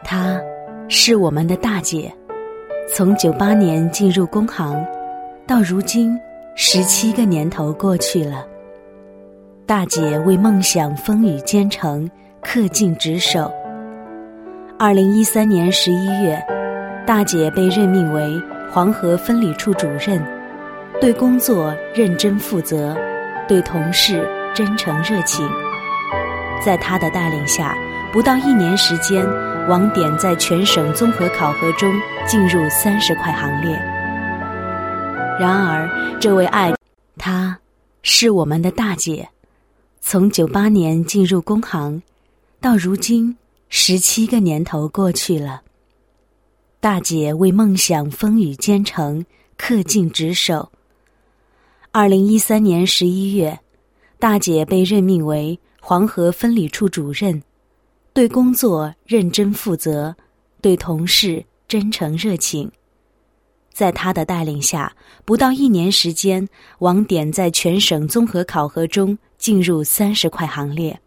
她是我们的大姐，从98年进入工行，到如今17个年头过去了。大姐为梦想风雨兼程，恪尽职守。2013年11月，大姐被任命为黄河分理处主任，对工作认真负责，对同事真诚热情。在她的带领下，不到1年时间，网点在全省综合考核中进入30块行列。然而，这位她是我们的大姐，从98年进入工行，到如今17个年头过去了。大姐为梦想风雨兼程，恪尽职守。2013年11月，大姐被任命为黄河分理处主任，对工作认真负责，对同事真诚热情。在她的带领下，不到1年时间，网点在全省综合考核中进入30块行列。